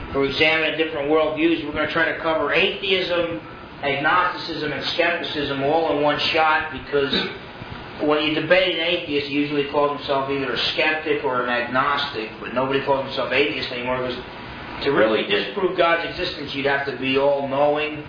We're examining different worldviews. We're going to try to cover atheism, agnosticism, and skepticism all in one shot, because when you debate an atheist, he usually calls himself either a skeptic or an agnostic, but nobody calls himself atheist anymore, because to really disprove God's existence, you'd have to be all-knowing.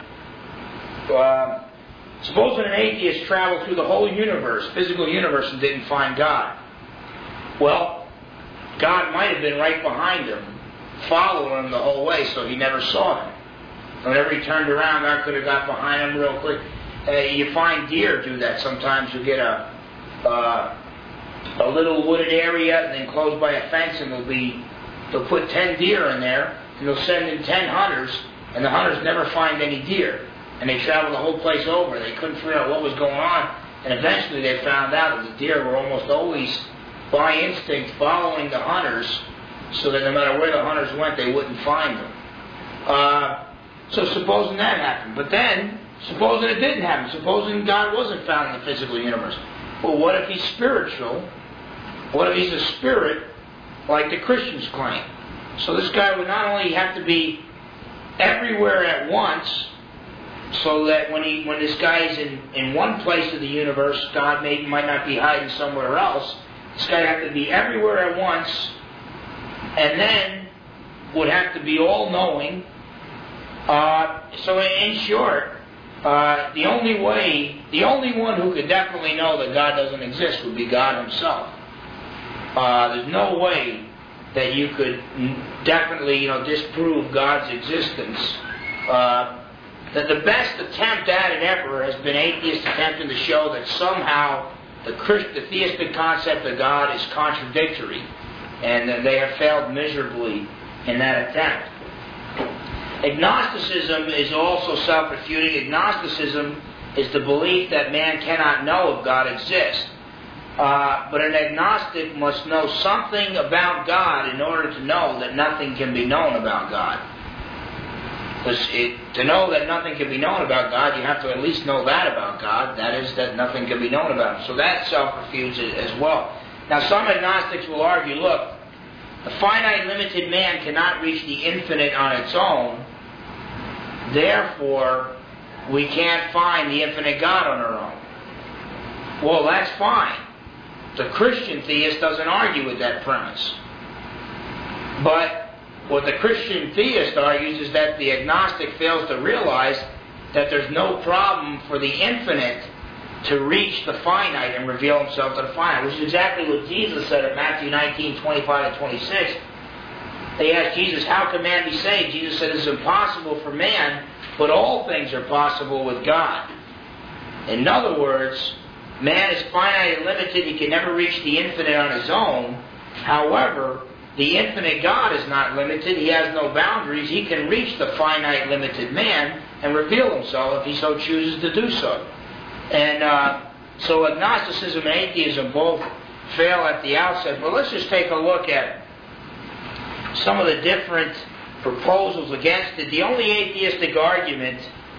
Supposing an atheist traveled through the whole universe, physical universe, and didn't find God. Well, God might have been right behind him, following him the whole way, so he never saw him. Whenever he turned around, God could have got behind him real quick. You find deer do that sometimes. You get a little wooded area and then closed by a fence, and they'll put 10 deer in there, and they'll send in 10 hunters, and the hunters never find any deer. And they travel the whole place over. They couldn't figure out what was going on, and eventually they found out that the deer were almost always, by instinct, following the hunters, so that no matter where the hunters went, they wouldn't find them. So supposing that happened. But then, supposing it didn't happen, supposing God wasn't found in the physical universe. Well, what if he's spiritual? What if he's a spirit, like the Christians claim? So this guy would not only have to be everywhere at once, so that when this guy is in one place of the universe, God might not be hiding somewhere else. This guy would have to be everywhere at once, and then would have to be all-knowing. So in short, the only one who could definitely know that God doesn't exist would be God himself. There's no way that you could definitely, disprove God's existence. That the best attempt at it ever has been atheists attempting to show that somehow the theistic concept of God is contradictory, and that they have failed miserably in that attempt. Agnosticism is also self-refuting. Agnosticism is the belief that man cannot know if God exists. But an agnostic must know something about God in order to know that nothing can be known about God. Because to know that nothing can be known about God, you have to at least know that about God. That is, that nothing can be known about Him. So that self-refutes it as well. Now, some agnostics will argue, look, a finite, limited man cannot reach the infinite on its own. Therefore, we can't find the infinite God on our own. Well, that's fine. The Christian theist doesn't argue with that premise. But what the Christian theist argues is that the agnostic fails to realize that there's no problem for the infinite to reach the finite and reveal himself to the finite, which is exactly what Jesus said in Matthew 19:25 and 26. They asked Jesus, how can man be saved? Jesus said, it's impossible for man, but all things are possible with God. In other words, man is finite and limited. He can never reach the infinite on his own. However, the infinite God is not limited. He has no boundaries. He can reach the finite, limited man and reveal himself if he so chooses to do so. And so agnosticism and atheism both fail at the outset. But let's just take a look at some of the different proposals against it. The only atheistic argument,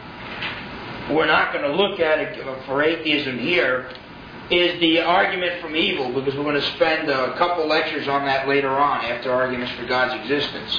we're not going to look at it for atheism here, is the argument from evil, because we're going to spend a couple lectures on that later on after arguments for God's existence.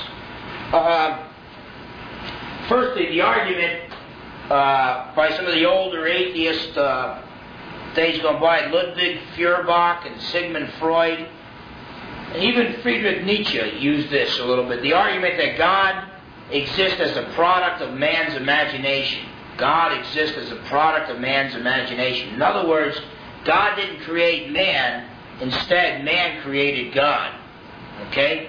Firstly, the argument by some of the older atheists days gone by, Ludwig Feuerbach and Sigmund Freud, and even Friedrich Nietzsche used this a little bit. The argument that God exists as a product of man's imagination. God exists as a product of man's imagination. In other words, God didn't create man. Instead, man created God. Okay?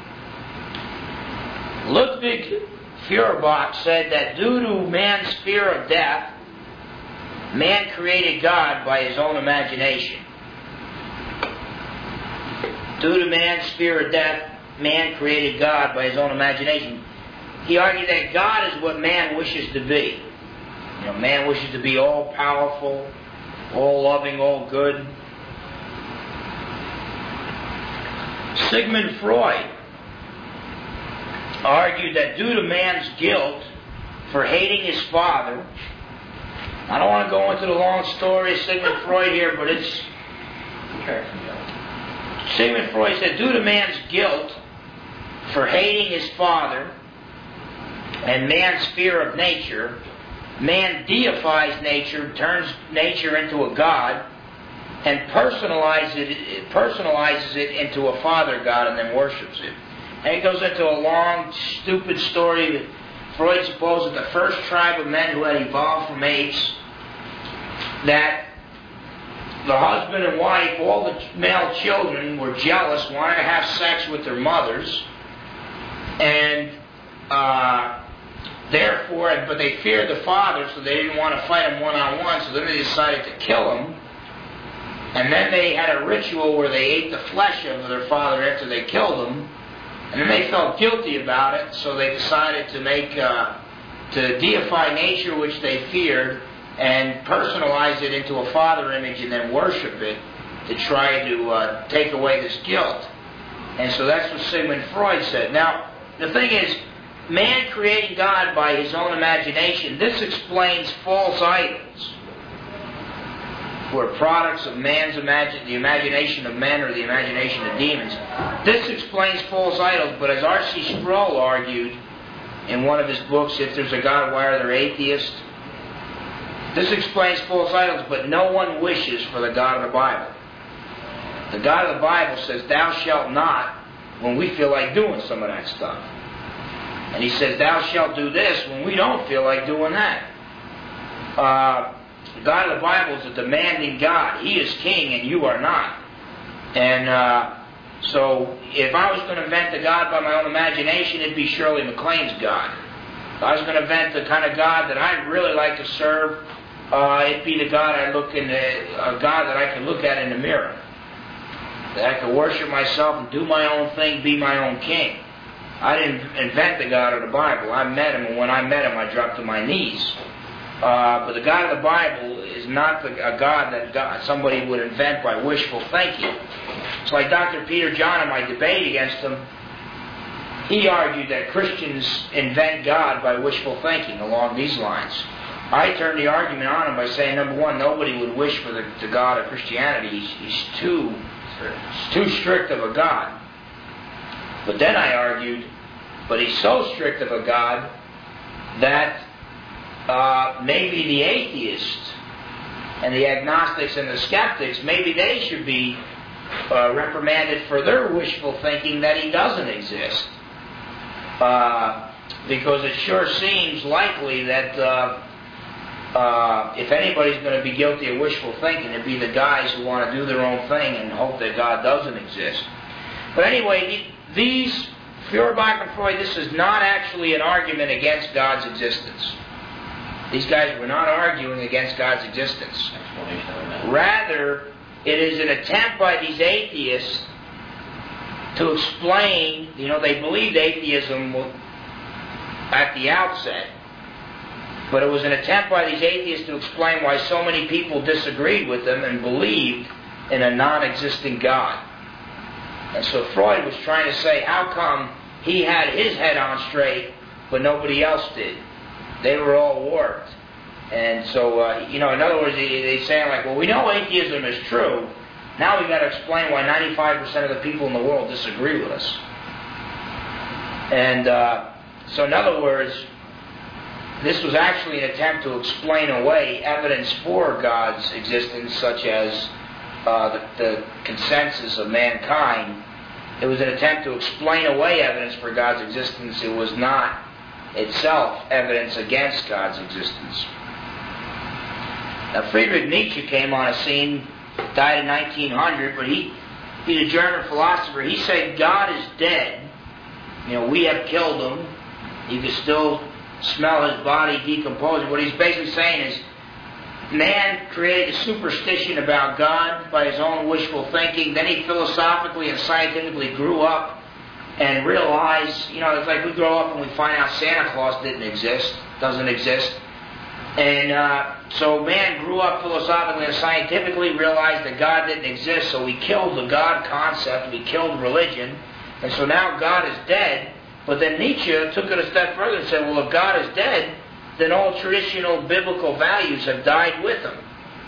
Ludwig Feuerbach said that due to man's fear of death, man created God by his own imagination. Due to man's fear of death, man created God by his own imagination. He argued that God is what man wishes to be. Man wishes to be all-powerful, all-loving, all-good. Sigmund Freud argued that due to man's guilt for hating his father, I don't want to go into the long story of Sigmund Freud here, but it's... Sigmund Freud said, due to man's guilt for hating his father, and man's fear of nature, man deifies nature, turns nature into a god, and personalizes it into a father god, and then worships it. And it goes into a long, stupid story that Freud supposed that the first tribe of men who had evolved from apes, that the husband and wife, all the male children, were jealous, wanted to have sex with their mothers, and therefore, but they feared the father, so they didn't want to fight him one-on-one, so then they decided to kill him. And then they had a ritual where they ate the flesh of their father after they killed him, and then they felt guilty about it, so they decided to deify nature, which they feared, and personalize it into a father image and then worship it to try to take away this guilt. And so that's what Sigmund Freud said. Now, the thing is, man creating God by his own imagination, this explains false idols, who are products of man's the imagination of men or the imagination of demons. This explains false idols, but as R.C. Sproul argued in one of his books, If There's a God, Why Are There Atheists? This explains false idols, but no one wishes for the God of the Bible. The God of the Bible says, thou shalt not, when we feel like doing some of that stuff. And he says, thou shalt do this when we don't feel like doing that. The God of the Bible is a demanding God. He is king and you are not. And so if I was going to invent a God by my own imagination, it'd be Shirley MacLaine's God. If I was going to invent the kind of God that I'd really like to serve, it'd be the God a God that I could look at in the mirror. That I could worship myself and do my own thing, be my own king. I didn't invent the God of the Bible. I met him, and when I met him, I dropped to my knees. But the God of the Bible is not a God that somebody would invent by wishful thinking. It's like Dr. Peter John in my debate against him. He argued that Christians invent God by wishful thinking along these lines. I turned the argument on him by saying, number one, nobody would wish for the God of Christianity. He's too strict of a God. But then I argued, but he's so strict of a God that maybe the atheists and the agnostics and the skeptics, maybe they should be reprimanded for their wishful thinking that he doesn't exist. Because it sure seems likely that if anybody's going to be guilty of wishful thinking, it'd be the guys who want to do their own thing and hope that God doesn't exist. But anyway, these Feuerbach and Freud, this is not actually an argument against God's existence. These guys were not arguing against God's existence. Rather, it is an attempt by these atheists to explain, they believed atheism at the outset, but it was an attempt by these atheists to explain why so many people disagreed with them and believed in a non-existent God. And so Freud was trying to say, how come he had his head on straight, but nobody else did? They were all warped. And so, in other words, they say, like, well, we know atheism is true. Now we've got to explain why 95% of the people in the world disagree with us. And so, in other words, this was actually an attempt to explain away evidence for God's existence, such as the consensus of mankind. It was an attempt to explain away evidence for God's existence. It was not itself evidence against God's existence. Now, Friedrich Nietzsche came on a scene, died in 1900, but he's a German philosopher. He said God is dead. We have killed him. You can still smell his body decomposing. What he's basically saying is, man created a superstition about God by his own wishful thinking. Then he philosophically and scientifically grew up and realized, it's like we grow up and we find out Santa Claus doesn't exist. And so man grew up philosophically and scientifically, realized that God didn't exist, so we killed the God concept, we killed religion, and so now God is dead. But then Nietzsche took it a step further and said, well, if God is dead, then all traditional biblical values have died with him.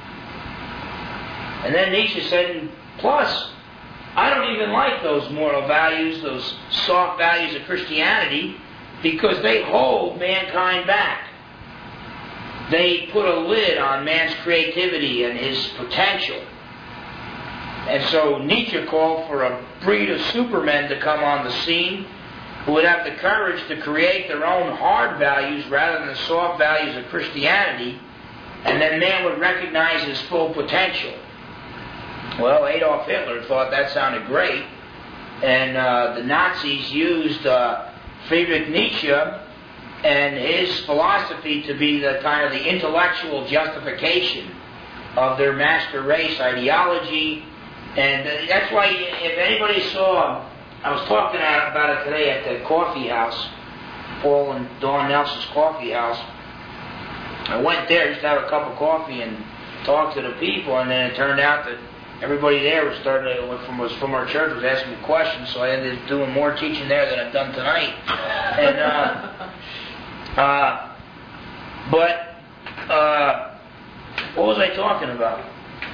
And then Nietzsche said, plus, I don't even like those moral values, those soft values of Christianity. because they hold mankind back. They put a lid on man's creativity and his potential. And so Nietzsche called for a breed of supermen to come on the scene who would have the courage to create their own hard values rather than the soft values of Christianity, and then man would recognize his full potential. Well, Adolf Hitler thought that sounded great, and the Nazis used Friedrich Nietzsche and his philosophy to be the kind of the intellectual justification of their master race ideology. And that's why, if anybody saw, I was talking about it today at the coffee house, Paul and Dawn Nelson's coffee house. I went there just to have a cup of coffee and talk to the people, and then it turned out that everybody there was from our church was asking me questions, so I ended up doing more teaching there than I've done tonight. And what was I talking about?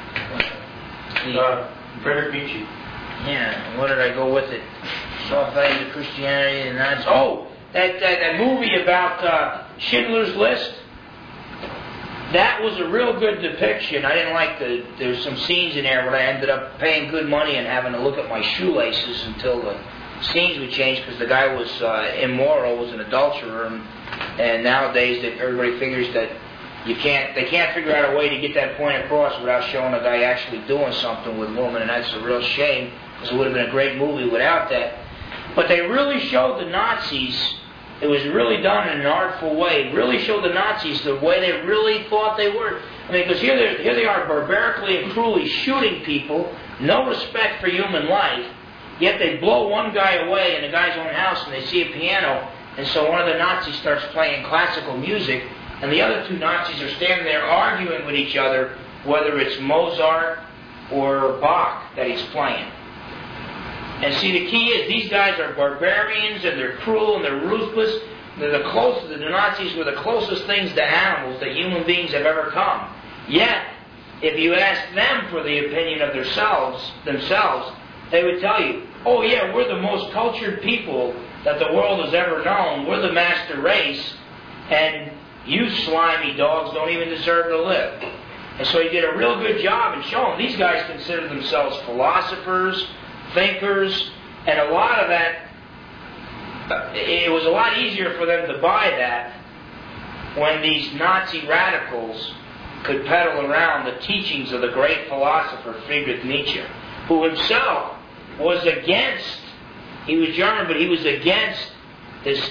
Friedrich Nietzsche. Yeah, what did I go with it? Soft values of Christianity and that's... Oh, that movie about Schindler's List. That was a real good depiction. I didn't like there's some scenes in there where I ended up paying good money and having to look at my shoelaces until the scenes would change because the guy was immoral, was an adulterer, and nowadays that everybody figures that they can't figure out a way to get that point across without showing a guy actually doing something with a woman, and that's a real shame because it would have been a great movie without that. But they really showed the Nazis. It was really done in an artful way. Really showed the Nazis the way they really thought they were. I mean, because here they are barbarically and cruelly shooting people, no respect for human life, yet they blow one guy away in a guy's own house and they see a piano, and so one of the Nazis starts playing classical music, and the other two Nazis are standing there arguing with each other whether it's Mozart or Bach that he's playing. And see, the key is these guys are barbarians and they're cruel and they're ruthless. The Nazis were the closest things to animals that human beings have ever come. Yet, if you ask them for the opinion of themselves, they would tell you, oh yeah, we're the most cultured people that the world has ever known. We're the master race, and you slimy dogs don't even deserve to live. And so you did a real good job in showing these guys consider themselves philosophers, thinkers, and a lot of that, it was a lot easier for them to buy that when these Nazi radicals could peddle around the teachings of the great philosopher Friedrich Nietzsche, who himself was against, he was German, but he was against this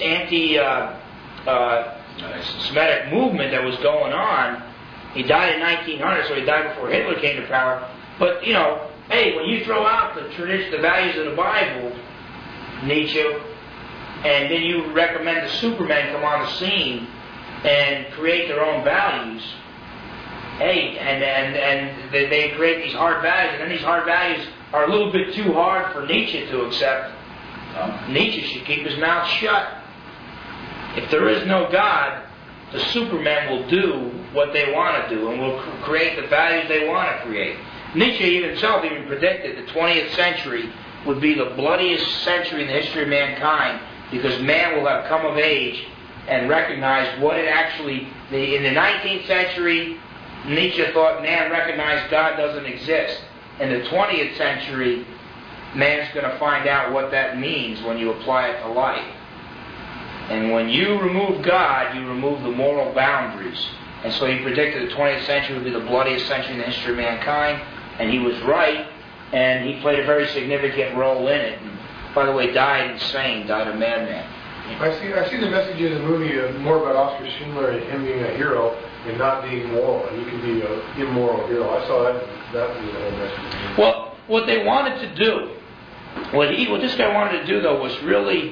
anti-Semitic movement that was going on. He died in 1900, so he died before Hitler came to power. But, you know, hey, when you throw out the tradition, the values of the Bible, Nietzsche, and then you recommend the Superman come on the scene and create their own values, hey, and they create these hard values, and then these hard values are a little bit too hard for Nietzsche to accept. Nietzsche should keep his mouth shut. If there is no God, the Superman will do what they want to do and will create the values they want to create. Nietzsche himself even predicted the 20th century would be the bloodiest century in the history of mankind because man will have come of age and recognized what it actually... In the 19th century, Nietzsche thought man recognized God doesn't exist. In the 20th century, man's going to find out what that means when you apply it to life. And when you remove God, you remove the moral boundaries. And so he predicted the 20th century would be the bloodiest century in the history of mankind. And he was right, and he played a very significant role in it. And, by the way, died insane, died a madman. I see the message in the movie more about Oskar Schindler and him being a hero and not being moral. And you can be an immoral hero. I saw that was the whole message. Well, what they wanted to do, what this guy wanted to do, though, was really...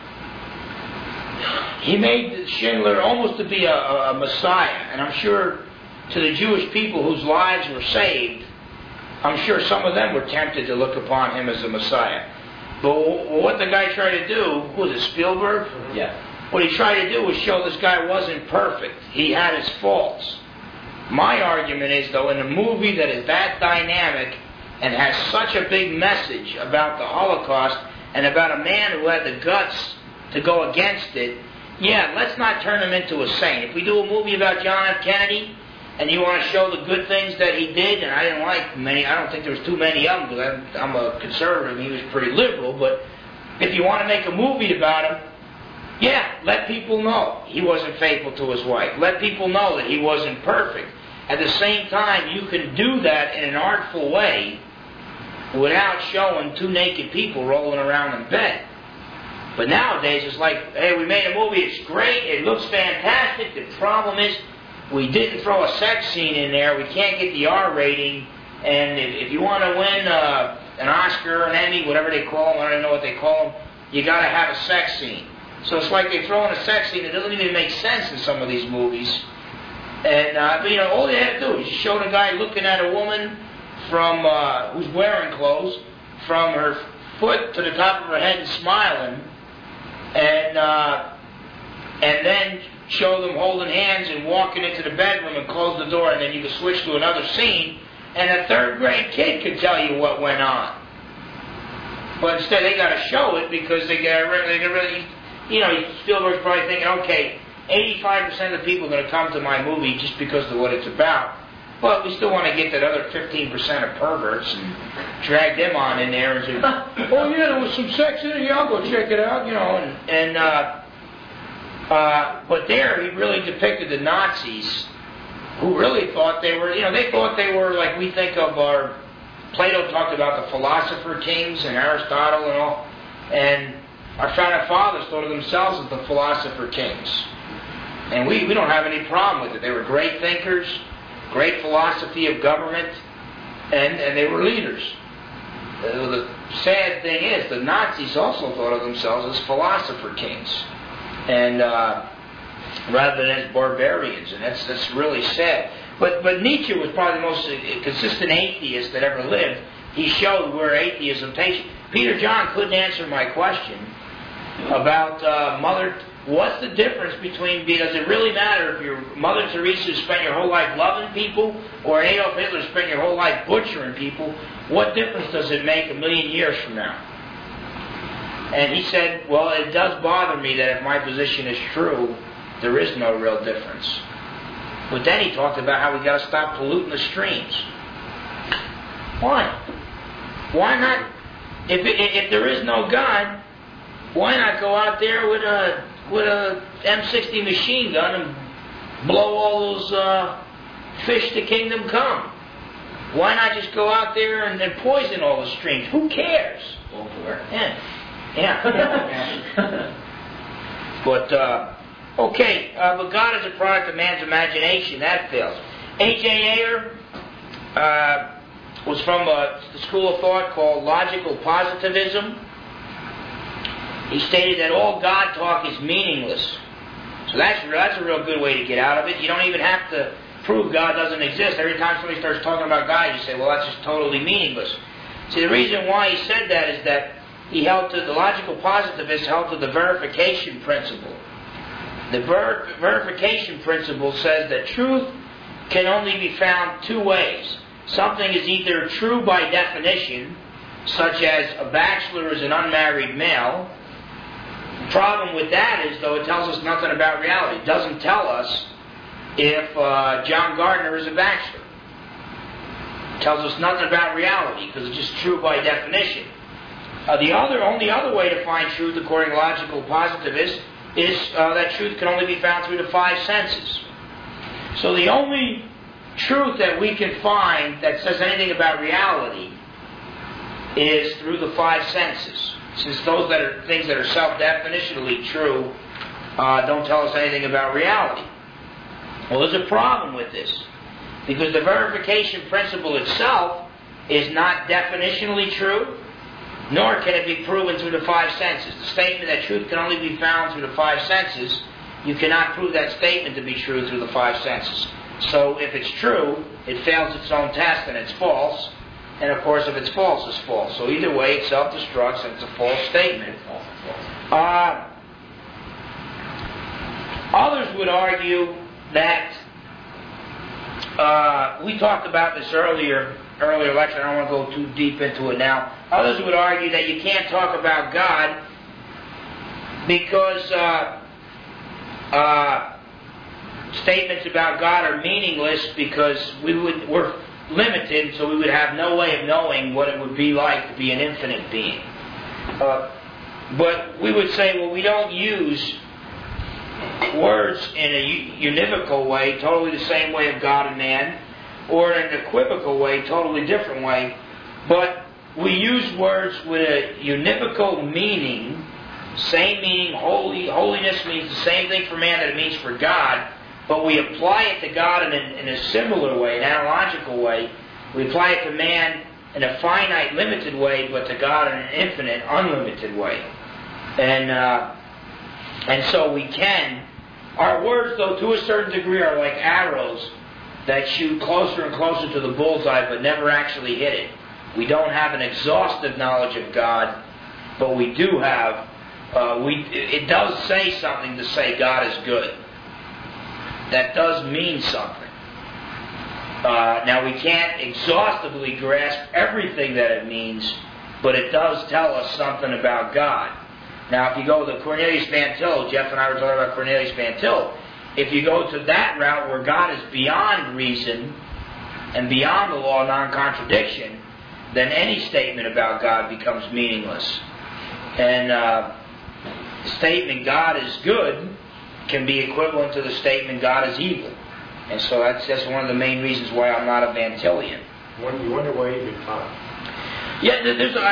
He made Schindler almost to be a messiah. And I'm sure to the Jewish people whose lives were saved, I'm sure some of them were tempted to look upon him as a messiah. But what the guy tried to do, who was it, Spielberg? Mm-hmm. Yeah. What he tried to do was show this guy wasn't perfect. He had his faults. My argument is, though, in a movie that is that dynamic and has such a big message about the Holocaust and about a man who had the guts to go against it, yeah, let's not turn him into a saint. If we do a movie about John F. Kennedy, and you want to show the good things that he did, and I didn't like many, I don't think there was too many of them, because I'm a conservative, and he was pretty liberal, but if you want to make a movie about him, yeah, let people know he wasn't faithful to his wife. Let people know that he wasn't perfect. At the same time, you can do that in an artful way without showing two naked people rolling around in bed. But nowadays, it's like, hey, we made a movie, it's great, it looks fantastic, the problem is we didn't throw a sex scene in there, we can't get the R rating, and if you want to win an Oscar, an Emmy, whatever they call them, I don't know what they call them, you got to have a sex scene. So it's like they throw in a sex scene that doesn't even make sense in some of these movies. And but all they had to do is just show the guy looking at a woman from who's wearing clothes, from her foot to the top of her head and smiling, and then show them holding hands and walking into the bedroom and close the door, and then you can switch to another scene, and a third-grade kid could tell you what went on. But instead, they got to show it because they really, Spielberg's probably thinking, okay, 85% of the people are going to come to my movie just because of what it's about. But we still want to get that other 15% of perverts and drag them on in there and say, oh yeah, there was some sex in it, yeah, I'll go check it out, but there he really depicted the Nazis who really thought they were, they thought they were like we think of our, Plato talked about the philosopher kings and Aristotle and all, and our founding fathers thought of themselves as the philosopher kings. And we don't have any problem with it. They were great thinkers, great philosophy of government, and they were leaders. The sad thing is, the Nazis also thought of themselves as philosopher kings, and rather than as barbarians, and that's really sad. But Nietzsche was probably the most consistent atheist that ever lived. He showed where atheism takes you. Peter John couldn't answer my question about Mother. What's the difference between, does it really matter if your Mother Teresa spent your whole life loving people or Adolf Hitler spent your whole life butchering people? What difference does it make a million years from now? And he said, well, it does bother me that if my position is true, there is no real difference. But then he talked about how we got to stop polluting the streams. Why? Why not? If there is no God, why not go out there with a M60 machine gun and blow all those fish to kingdom come? Why not just go out there and poison all the streams? Who cares? Go for it. Yeah. But but God is a product of man's imagination. That fails. H.A. Ayer was from the school of thought called logical positivism. He stated that all God talk is meaningless. So that's a real good way to get out of it. You don't even have to prove God doesn't exist. Every time somebody starts talking about God, you say, well, that's just totally meaningless. See, the reason why he said that is that he held to, the logical positivist held to the verification principle. The verification principle says that truth can only be found two ways. Something is either true by definition, such as a bachelor is an unmarried male. The problem with that is, though, it tells us nothing about reality. It doesn't tell us if John Gardner is a bachelor. It tells us nothing about reality because it's just true by definition. The only other way to find truth, according to logical positivists, is that truth can only be found through the five senses. So the only truth that we can find that says anything about reality is through the five senses. Since those that are things that are self-definitionally true don't tell us anything about reality. Well, there's a problem with this, because the verification principle itself is not definitionally true, nor can it be proven through the five senses. The statement that truth can only be found through the five senses, you cannot prove that statement to be true through the five senses. So if it's true, it fails its own test and it's false. And of course, if it's false, it's false. So either way, it self-destructs and it's a false statement. Others would argue that, we talked about this earlier lecture, I don't want to go too deep into it now. Others would argue that you can't talk about God because statements about God are meaningless because we're limited, so we would have no way of knowing what it would be like to be an infinite being. But we would say, well, we don't use words in a univocal way, totally the same way of God and man, or in an equivocal way, totally different way, but we use words with a univocal meaning, same meaning. Holiness means the same thing for man that it means for God, but we apply it to God in a similar way, an analogical way. We apply it to man in a finite, limited way, but to God in an infinite, unlimited way. And so we can. Our words, though, to a certain degree, are like arrows that shoot closer and closer to the bullseye, but never actually hit it. We don't have an exhaustive knowledge of God, but we do have. It does say something to say God is good. That does mean something. Now, we can't exhaustively grasp everything that it means, but it does tell us something about God. Now, if you go to Cornelius Van Til, Jeff and I were talking about Cornelius Van Til, if you go to that route where God is beyond reason and beyond the law of non-contradiction, then any statement about God becomes meaningless. And the statement God is good can be equivalent to the statement God is evil. And so that's one of the main reasons why I'm not a Van Tilian. You wonder why you get caught. Yeah,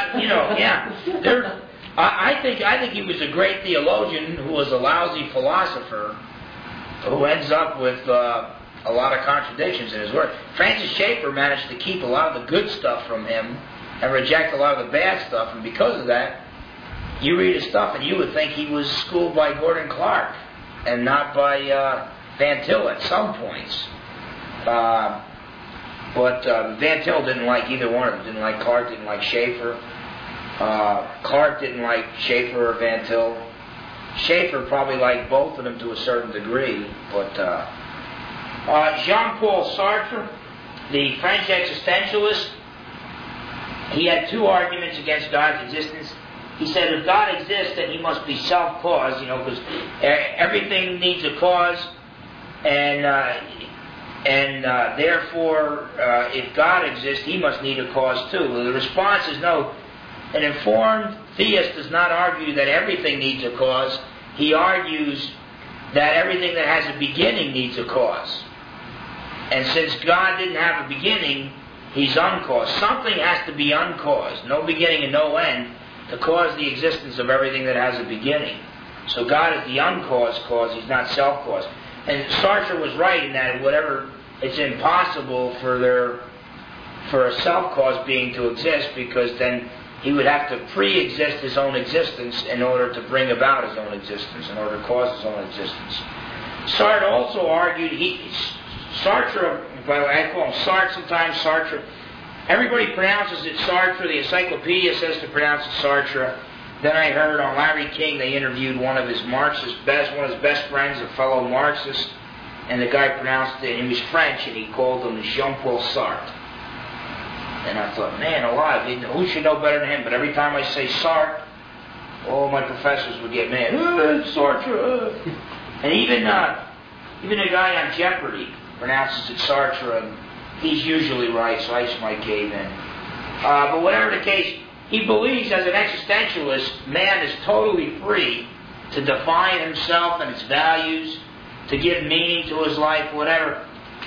I think he was a great theologian who was a lousy philosopher who ends up with a lot of contradictions in his work. Francis Schaeffer managed to keep a lot of the good stuff from him and reject a lot of the bad stuff, and because of that, you read his stuff and you would think he was schooled by Gordon Clark and not by Van Til at some points. But Van Til didn't like either one of them. Didn't like Clark, didn't like Schaeffer. Clark didn't like Schaeffer or Van Til. Schaeffer probably liked both of them to a certain degree. But Jean-Paul Sartre, the French existentialist, he had two arguments against God's existence. He said if God exists, then he must be self-caused, because everything needs a cause, and therefore, if God exists, he must need a cause too. Well, the response is no. An informed theist does not argue that everything needs a cause. He argues that everything that has a beginning needs a cause. And since God didn't have a beginning, he's uncaused. Something has to be uncaused, no beginning and no end, to cause the existence of everything that has a beginning. So God is the uncaused cause, he's not self-caused. And Sartre was right in that it's impossible for a self-caused being to exist, because then he would have to pre-exist his own existence in order to bring about his own existence, in order to cause his own existence. Sartre also argued, Sartre, I call him Sartre sometimes, Sartre. Everybody pronounces it Sartre. The encyclopedia says to pronounce it Sartre. Then I heard on Larry King, they interviewed one of his best friends, a fellow Marxist, and the guy pronounced it, and he was French, and he called him Jean-Paul Sartre. And I thought, man alive, who should know better than him? But every time I say Sartre, all my professors would get mad. Sartre. And even a guy on Jeopardy pronounces it Sartre, and he's usually right, so I just might cave in. But whatever the case, he believes as an existentialist, man is totally free to define himself and his values, to give meaning to his life, whatever.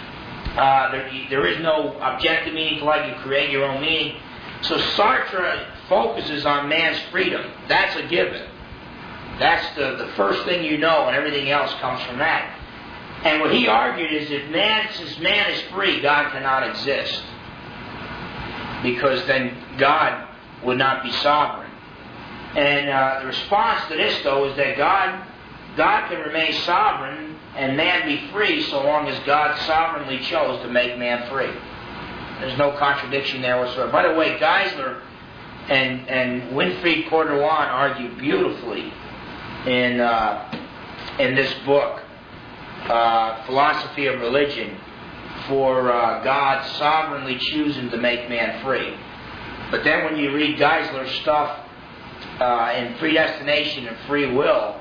There is no objective meaning to life. You create your own meaning. So Sartre focuses on man's freedom. That's a given. That's the first thing you know, and everything else comes from that. And what he argued is since man is free, God cannot exist, because then God would not be sovereign. And the response to this, though, is that God can remain sovereign and man be free so long as God sovereignly chose to make man free. There's no contradiction there whatsoever. By the way, Geisler and Winfried Corduan argue beautifully in this book, Philosophy of Religion, for God sovereignly choosing to make man free. But then when you read Geisler's stuff in predestination and free will,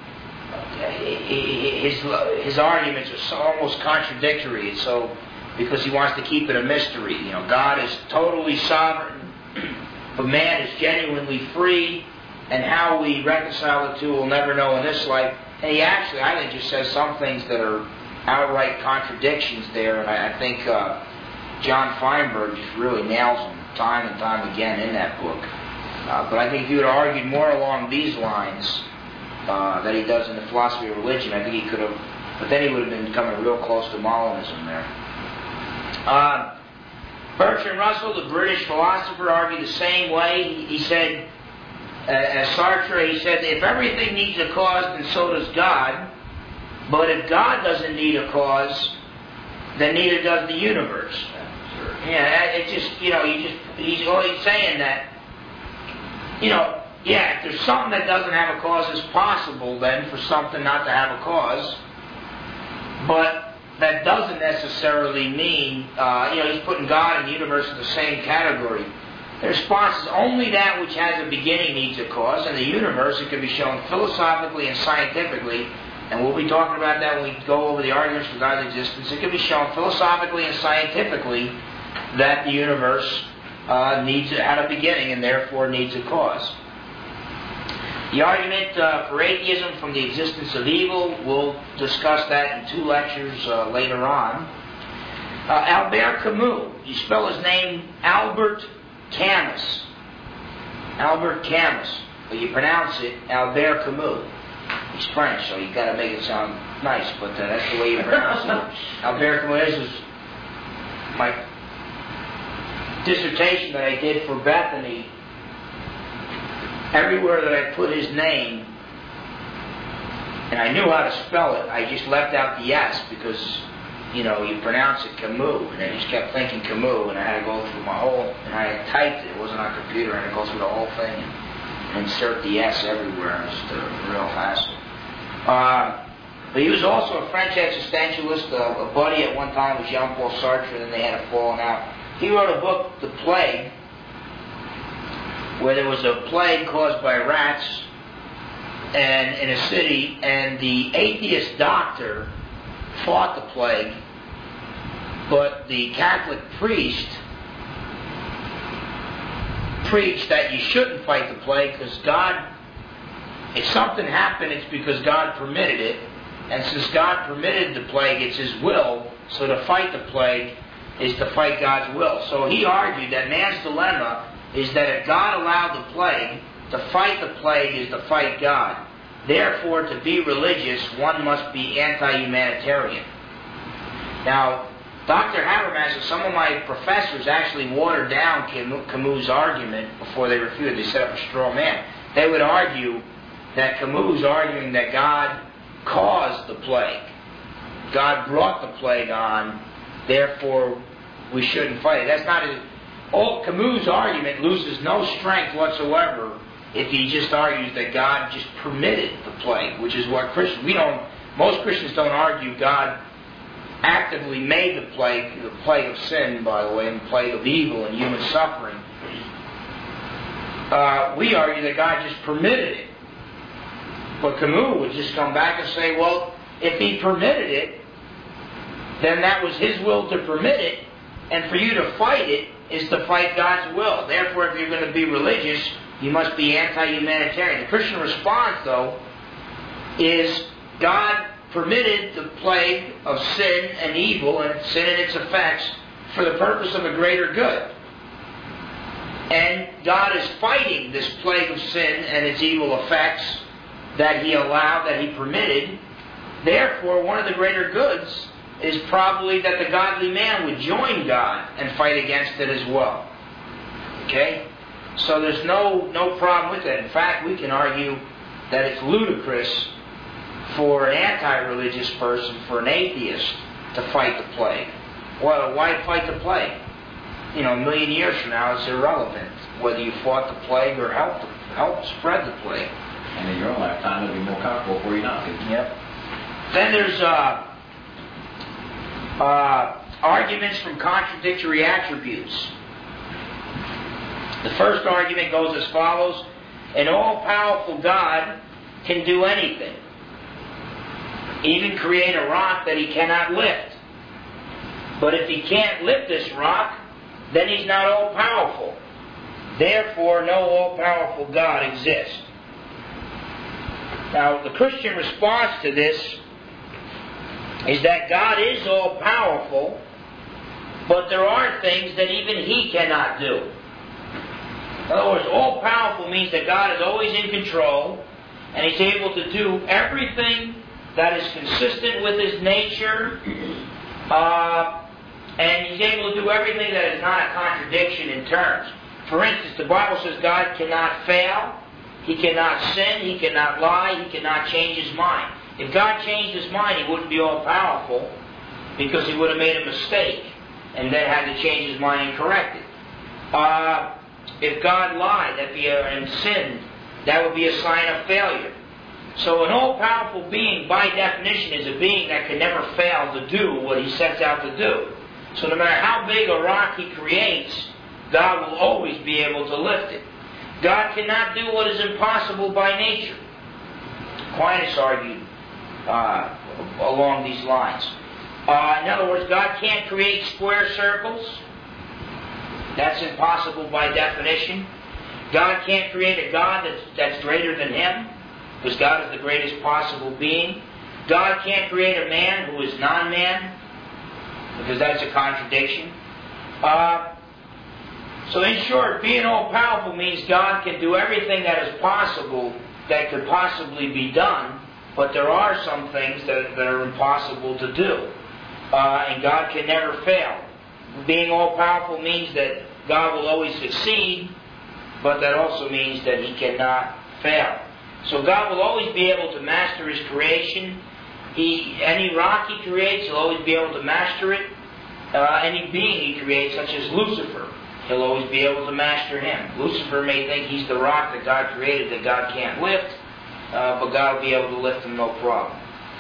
his arguments are almost contradictory. And so, because he wants to keep it a mystery. God is totally sovereign, but man is genuinely free, and how we reconcile the two we'll never know in this life. And he actually, I think, just says some things that are outright contradictions there, and I think John Feinberg just really nails them time and time again in that book. But I think if he would have argued more along these lines that he does in the philosophy of religion, I think he could have, but then he would have been coming real close to Molinism there. Bertrand Russell, the British philosopher, argued the same way. He said, as Sartre, he said, if everything needs a cause, then so does God. But if God doesn't need a cause, then neither does the universe. Yeah, it's just, he's always saying that, if there's something that doesn't have a cause, it's possible then for something not to have a cause. But that doesn't necessarily mean, he's putting God and the universe in the same category. The response is only that which has a beginning needs a cause, and the universe, it can be shown philosophically and scientifically, and we'll be talking about that when we go over the arguments for God's existence. It can be shown philosophically and scientifically that the universe had a beginning and therefore needs a cause. The argument for atheism from the existence of evil, we'll discuss that in 2 lectures later on. Albert Camus, you spell his name Albert Camus. Albert Camus, but you pronounce it Albert Camus. He's French, so you've got to make it sound nice, but that's the way you pronounce it. Albert Camus. This is my dissertation that I did for Bethany. Everywhere that I put his name, and I knew how to spell it, I just left out the S because, you pronounce it Camus, and I just kept thinking Camus, and I had to go through my whole, and I had typed it wasn't on a computer, I had to go through the whole thing and insert the S everywhere. It was just a real hassle. But he was also a French existentialist. A buddy at one time was Jean-Paul Sartre, and then they had a falling out. He wrote a book, The Plague, where there was a plague caused by rats and in a city, and the atheist doctor fought the plague, but the Catholic priest preached that you shouldn't fight the plague because God, if something happened, it's because God permitted it, and since God permitted the plague, it's His will, so to fight the plague is to fight God's will. So he argued that man's dilemma is that if God allowed the plague, to fight the plague is to fight God. Therefore, to be religious, one must be anti-humanitarian. Now, Dr. Habermas and some of my professors actually watered down Camus' argument before they refuted. They set up a straw man. They would argue that Camus arguing that God caused the plague. God brought the plague on, therefore we shouldn't fight it. That's not Camus' argument loses no strength whatsoever if he just argues that God just permitted the plague, which is what most Christians don't argue God actively made the plague of sin, by the way, and the plague of evil and human suffering. We argue that God just permitted it. But Camus would just come back and say, well, if He permitted it, then that was His will to permit it, and for you to fight it is to fight God's will. Therefore, if you're going to be religious, you must be anti-humanitarian. The Christian response, though, is God permitted the plague of sin and evil and sin and its effects for the purpose of a greater good. And God is fighting this plague of sin and its evil effects that He allowed, that He permitted. Therefore, one of the greater goods is probably that the godly man would join God and fight against it as well. Okay? So there's no problem with that. In fact, we can argue that it's ludicrous for an anti-religious person, for an atheist, to fight the plague. Well, why fight the plague? A million years from now, it's irrelevant whether you fought the plague or helped spread the plague. And in your own lifetime, it'll be more comfortable for you not to. Yep. Then there's arguments from contradictory attributes. The first argument goes as follows. An all-powerful God can do anything. Even create a rock that He cannot lift. But if He can't lift this rock, then He's not all-powerful. Therefore, no all-powerful God exists. Now, the Christian response to this is that God is all-powerful, but there are things that even He cannot do. In other words, all-powerful means that God is always in control, and He's able to do everything that is consistent with His nature, and He's able to do everything that is not a contradiction in terms. For instance, the Bible says God cannot fail, He cannot sin, He cannot lie, He cannot change His mind. If God changed His mind, He wouldn't be all-powerful, because He would have made a mistake and then had to change His mind and correct it. If God lied and sinned, that would be a sign of failure. So an all-powerful being, by definition, is a being that can never fail to do what He sets out to do. So no matter how big a rock He creates, God will always be able to lift it. God cannot do what is impossible by nature. Aquinas argued along these lines. In other words, God can't create square circles. That's impossible by definition. God can't create a God that's greater than Him, because God is the greatest possible being. God can't create a man who is non-man, because that's a contradiction. So in short, being all-powerful means God can do everything that is possible that could possibly be done, but there are some things that are impossible to do. And God can never fail. Being all-powerful means that God will always succeed, but that also means that He cannot fail. So God will always be able to master His creation. Any rock He creates, He'll always be able to master it. Any being He creates, such as Lucifer, He'll always be able to master him. Lucifer may think he's the rock that God created that God can't lift, but God will be able to lift him no problem.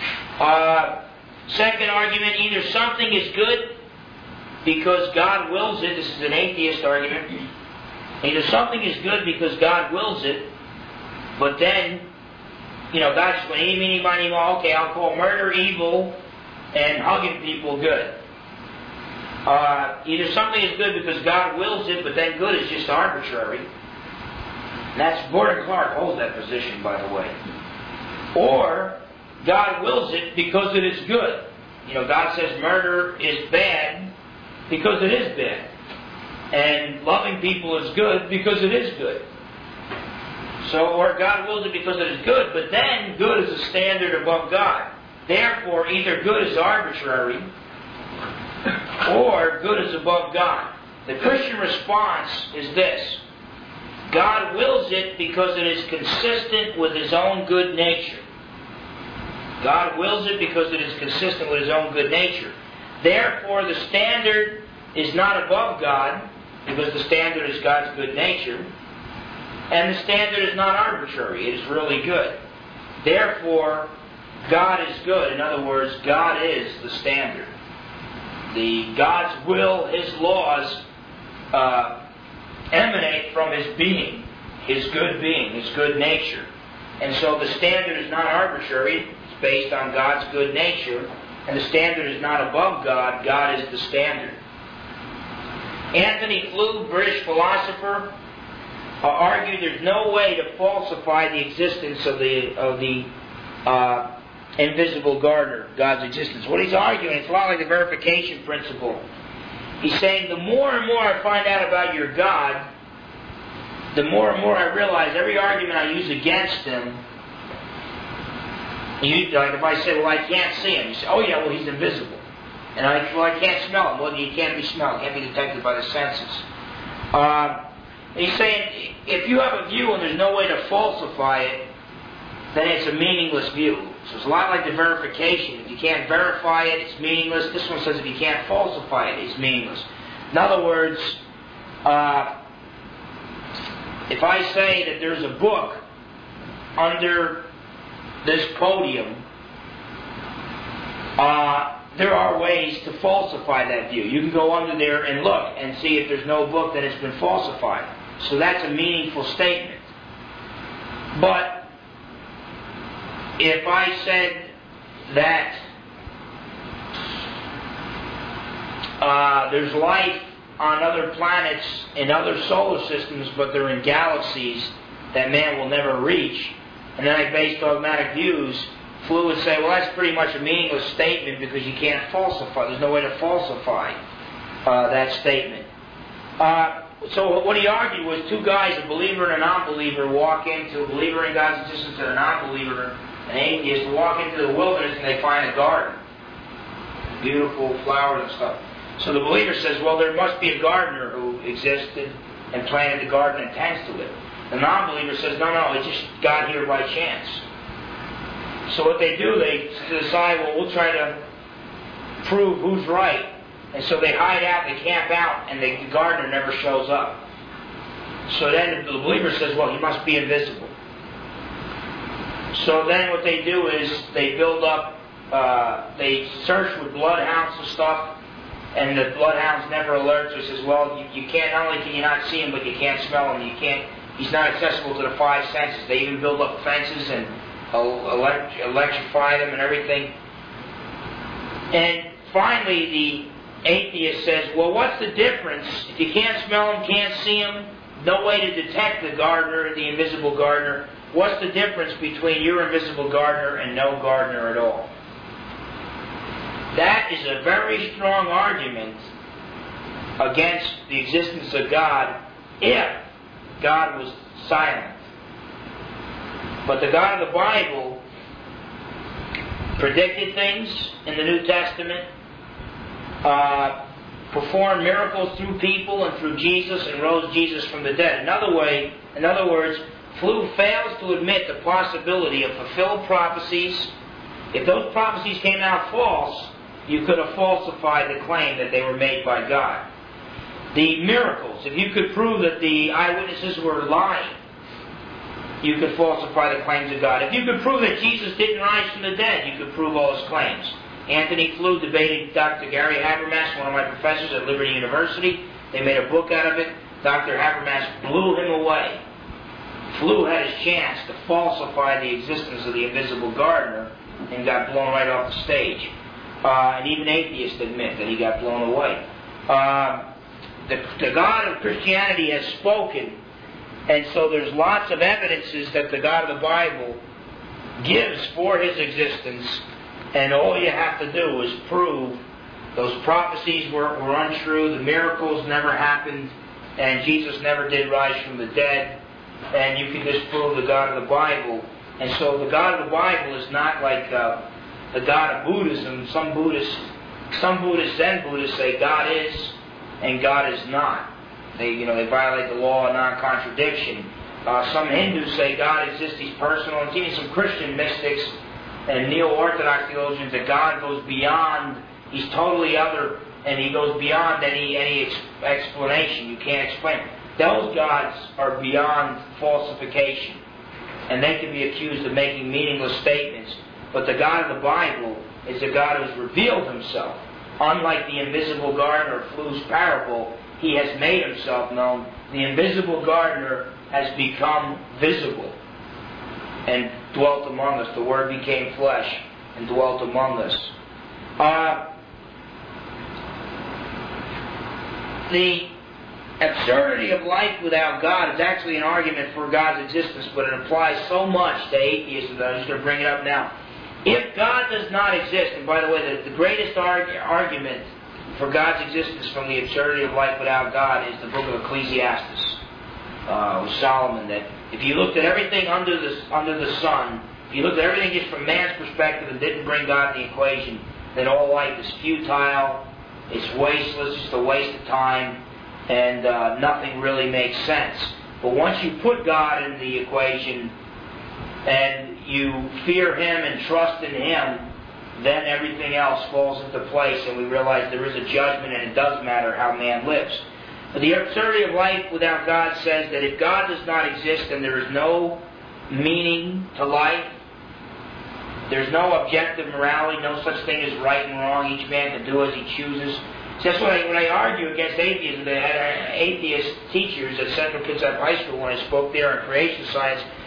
Second argument, either something is good because God wills it. This is an atheist argument. Either something is good because God wills it, but then, God's just going, eeny, meeny, mo, okay, I'll call murder evil and hugging people good. Either something is good because God wills it, but then good is just arbitrary. And that's Gordon Clark holds that position, by the way. Or God wills it because it is good. God says murder is bad because it is bad. And loving people is good because it is good. Or God wills it because it is good, but then good is a standard above God. Therefore, either good is arbitrary or good is above God. The Christian response is this: God wills it because it is consistent with His own good nature. God wills it because it is consistent with His own good nature. Therefore, the standard is not above God, because the standard is God's good nature. And the standard is not arbitrary. It is really good. Therefore, God is good. In other words, God is the standard. God's will, His laws, emanate from His being, His good nature. And so the standard is not arbitrary. It's based on God's good nature. And the standard is not above God. God is the standard. Anthony Flew, British philosopher, argued there's no way to falsify the existence of the invisible gardener, God's existence. What he's arguing, it's a lot like the verification principle. He's saying the more and more I find out about your God, the more and more I realize every argument I use against Him, like if I say, well, I can't see Him, you say, oh yeah, well, He's invisible. And I can't smell Him. Well, He can't be smelled, can't be detected by the senses. He's saying, if you have a view and there's no way to falsify it, then it's a meaningless view. So it's a lot like the verification. If you can't verify it, it's meaningless. This one says if you can't falsify it, it's meaningless. In other words, if I say that there's a book under this podium, there are ways to falsify that view. You can go under there and look and see if there's no book that has been falsified. So that's a meaningful statement. But if I said that there's life on other planets in other solar systems, but they're in galaxies that man will never reach, and then I based dogmatic views, Flew would say, well, that's pretty much a meaningless statement because you can't falsify. There's no way to falsify that statement. So what he argued was two guys, a believer and a non-believer, walk into a believer in God's existence and a non-believer, an atheist, walk into the wilderness and they find a garden. Beautiful flowers and stuff. So the believer says, well, there must be a gardener who existed and planted the garden and tends to it. The non-believer says, no, it just got here by chance. So what they do, they decide, well, we'll try to prove who's right. And so they hide out, they camp out, and the gardener never shows up. So then the believer says, well, he must be invisible. So then what they do is they build up, they search with bloodhounds and stuff, and the bloodhounds never alert. So he says, well, you can't, not only can you not see him, but you can't smell him, he's not accessible to the five senses. They even build up fences and electrify them and everything. And finally the atheist says, well, what's the difference? If you can't smell him, can't see him, no way to detect the gardener, the invisible gardener, what's the difference between your invisible gardener and no gardener at all? That is a very strong argument against the existence of God if God was silent. But the God of the Bible predicted things in the New Testament, performed miracles through people and through Jesus, and rose Jesus from the dead. In other words, Flew fails to admit the possibility of fulfilled prophecies. If those prophecies came out false, you could have falsified the claim that they were made by God. The miracles, if you could prove that the eyewitnesses were lying, you could falsify the claims of God. If you could prove that Jesus didn't rise from the dead, you could prove all his claims. Anthony Flew debated Dr. Gary Habermas, one of my professors at Liberty University. They made a book out of it. Dr. Habermas blew him away. Flew had his chance to falsify the existence of the invisible gardener and got blown right off the stage. And even atheists admit that he got blown away. The God of Christianity has spoken, and so there's lots of evidences that the God of the Bible gives for his existence, and all you have to do is prove those prophecies were untrue, the miracles never happened, and Jesus never did rise from the dead, and you can disprove the God of the Bible. And so the God of the Bible is not like the God of Buddhism. Some Buddhists, Zen Buddhists say God is and God is not. They violate the law of non-contradiction. Some Hindus say God exists, he's personal, and even some Christian mystics and neo-Orthodox theologians that God goes beyond, he's totally other, and he goes beyond any explanation. You can't explain it. Those gods are beyond falsification, and they can be accused of making meaningless statements. But the God of the Bible is a God who has revealed himself. Unlike the invisible gardener of Flew's parable, he has made himself known. The invisible gardener has become visible and dwelt among us. The Word became flesh and dwelt among us. The absurdity of life without God is actually an argument for God's existence, but it applies so much to atheists that I'm just going to bring it up now. If God does not exist, and by the way, the greatest argument for God's existence from the absurdity of life without God is the book of Ecclesiastes with Solomon, that if you looked at everything under the sun, if you looked at everything just from man's perspective and didn't bring God in the equation, then all life is futile, it's wasteless, it's a waste of time, and nothing really makes sense. But once you put God in the equation and you fear Him and trust in Him, then everything else falls into place, and we realize there is a judgment, and it does matter how man lives. But the absurdity of life without God says that if God does not exist, then there is no meaning to life. There's no objective morality, no such thing as right and wrong. Each man can do as he chooses. So that's when I argue against atheism. They had atheist teachers at Central Kitsap High School when I spoke there on creation science.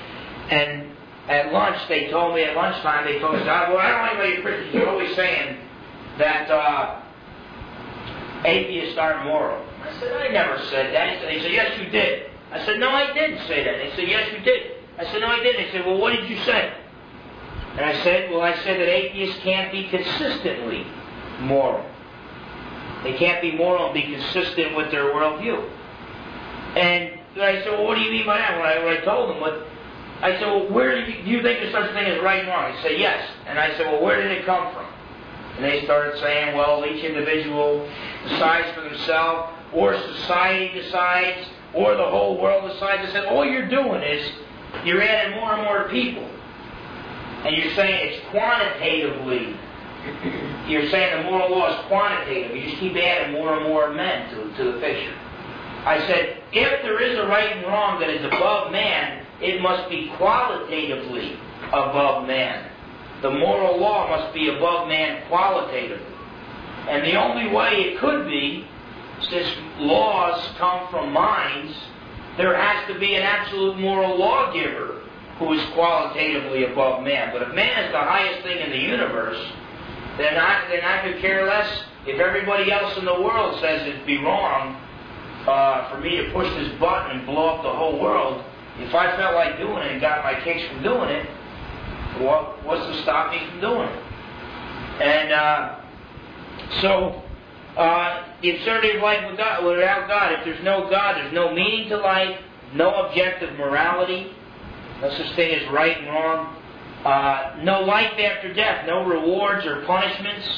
And at lunch, they told me, at lunchtime, they told me, well, I don't like how you're Christians. You're always saying that atheists aren't moral. I said, I never said that. They said, yes, you did. I said, no, I didn't say that. They said, yes, you did. I said, no, I didn't. They said, well, what did you say? And I said, that atheists can't be consistently moral. They can't be moral and be consistent with their worldview. And I said, well, what do you mean by that? When I told them, I said, well, where do you think there's such a thing as right and wrong? They said, yes. And I said, well, where did it come from? And they started saying, well, each individual decides for themselves, or society decides, or the whole world decides. I said, all you're doing is you're adding more and more people. And you're saying it's quantitatively, you're saying the moral law is quantitative. You just keep adding more and more men to the picture. I said, if there is a right and wrong that is above man, it must be qualitatively above man. The moral law must be above man qualitatively. And the only way it could be, since laws come from minds, there has to be an absolute moral lawgiver who is qualitatively above man. But if man is the highest thing in the universe, then I could care less if everybody else in the world says it'd be wrong for me to push this button and blow up the whole world. If I felt like doing it and got my kicks from doing it, what's to stop me from doing it? And so the absurdity of life without God, if there's no God, there's no meaning to life, no objective morality, no such thing as right and wrong, no life after death, no rewards or punishments,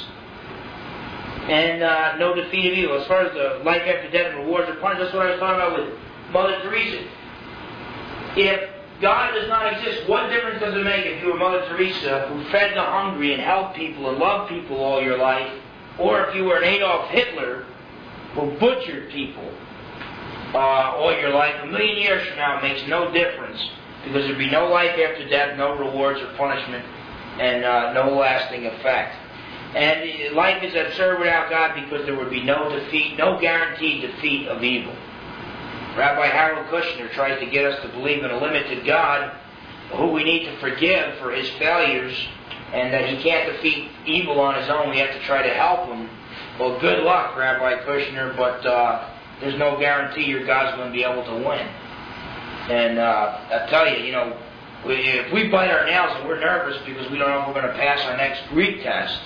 and no defeat of evil. As far as the life after death and rewards or punishments, that's what I was talking about with Mother Teresa. If God does not exist, what difference does it make if you were Mother Teresa, who fed the hungry and helped people and loved people all your life, or if you were an Adolf Hitler, who butchered people all your life? A million years from now, it makes no difference, because there'd be no life after death, no rewards or punishment, and no lasting effect. And life is absurd without God because there would be no defeat, no guaranteed defeat of evil. Rabbi Harold Kushner tries to get us to believe in a limited God who we need to forgive for his failures, and that he can't defeat evil on his own. We have to try to help him. Well, good luck, Rabbi Kushner, but there's no guarantee your God's going to be able to win. And I tell you, if we bite our nails and we're nervous because we don't know if we're going to pass our next Greek test,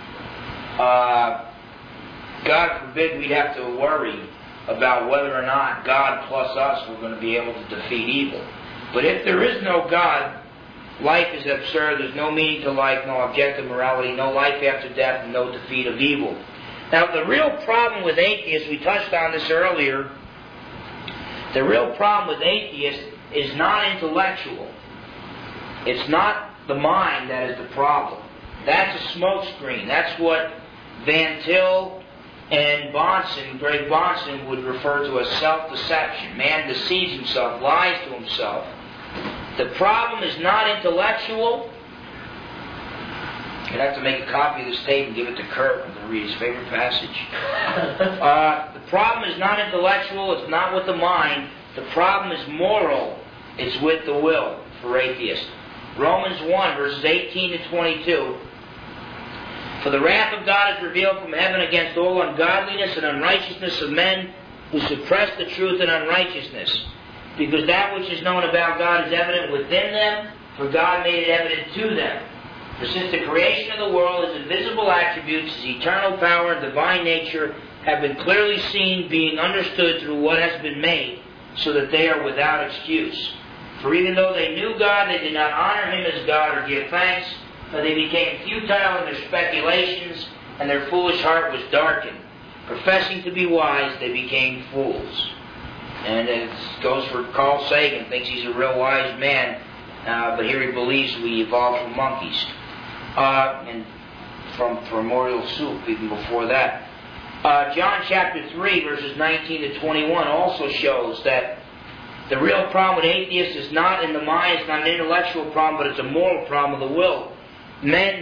God forbid we'd have to worry about whether or not God plus us were going to be able to defeat evil. But if there is no God, life is absurd. There's no meaning to life, no objective morality, no life after death, and no defeat of evil. Now, the real problem with atheists, we touched on this earlier, the real problem with atheists is not intellectual. It's not the mind that is the problem. That's a smokescreen. That's what Van Til and Greg Bahnsen would refer to as self-deception. Man deceives himself, lies to himself. The problem is not intellectual. I'd have to make a copy of this tape and give it to Kurt. I'm going to read his favorite passage. The problem is not intellectual. It's not with the mind. The problem is moral. It's with the will for atheists. Romans 1, verses 18 to 22. For the wrath of God is revealed from heaven against all ungodliness and unrighteousness of men who suppress the truth in unrighteousness. Because that which is known about God is evident within them, for God made it evident to them. For since the creation of the world, His invisible attributes, His eternal power and divine nature have been clearly seen, being understood through what has been made, so that they are without excuse. For even though they knew God, they did not honor Him as God or give thanks, but they became futile in their speculations, and their foolish heart was darkened. Professing to be wise, they became fools. And it goes for Carl Sagan, thinks he's a real wise man, but here he believes we evolved from monkeys. And from primordial soup, even before that. John chapter 3, verses 19 to 21 also shows that the real problem with atheists is not in the mind, it's not an intellectual problem, but it's a moral problem of the will. Men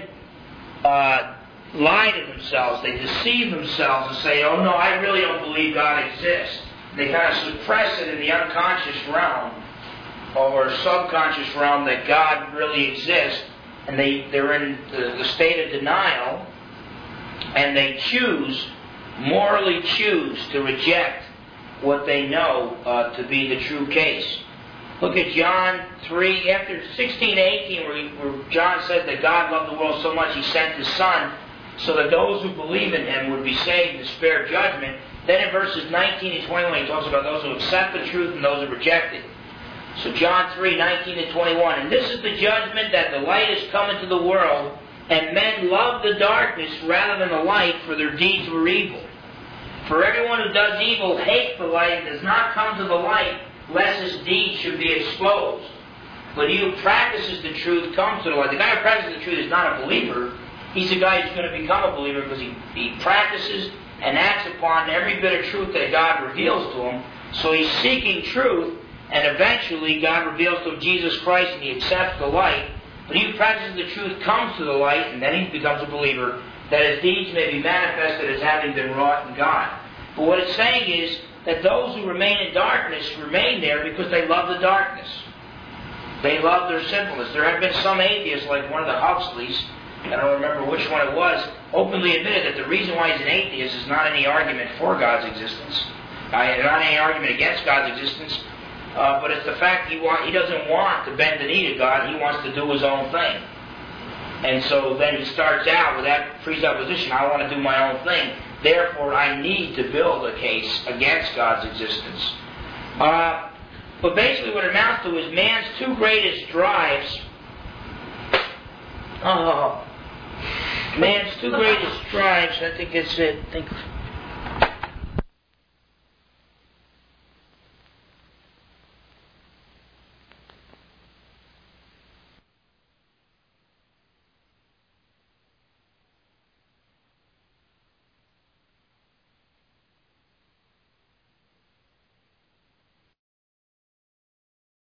lie to themselves, they deceive themselves and say, oh no, I really don't believe God exists. They kind of suppress it in the unconscious realm, or subconscious realm that God really exists, and they're in the state of denial, and they morally choose to reject what they know to be the true case. Look at John 3, after 16 to 18, where John said that God loved the world so much He sent His Son so that those who believe in Him would be saved and spare judgment. Then in verses 19 and 21, He talks about those who accept the truth and those who reject it. So John 3, 19 to 21, and this is the judgment, that the light has come into the world, and men love the darkness rather than the light, for their deeds were evil. For everyone who does evil hates the light and does not come to the light, lest his deeds should be exposed. But he who practices the truth comes to the light. The guy who practices the truth is not a believer. He's the guy who's going to become a believer because he practices and acts upon every bit of truth that God reveals to him. So he's seeking truth, and eventually God reveals to him Jesus Christ, and he accepts the light. But he who practices the truth comes to the light, and then he becomes a believer, that his deeds may be manifested as having been wrought in God. But what it's saying is that those who remain in darkness remain there because they love the darkness. They love their sinfulness. There have been some atheists, like one of the Huxleys, I don't remember which one it was, openly admitted that the reason why he's an atheist is not any argument for God's existence, not any argument against God's existence, but it's the fact he doesn't want to bend the knee to God. He wants to do his own thing. And so then he starts out with that presupposition, I want to do my own thing. Therefore, I need to build a case against God's existence. But basically what it amounts to is man's two greatest drives. Man's two greatest drives, I think it's it.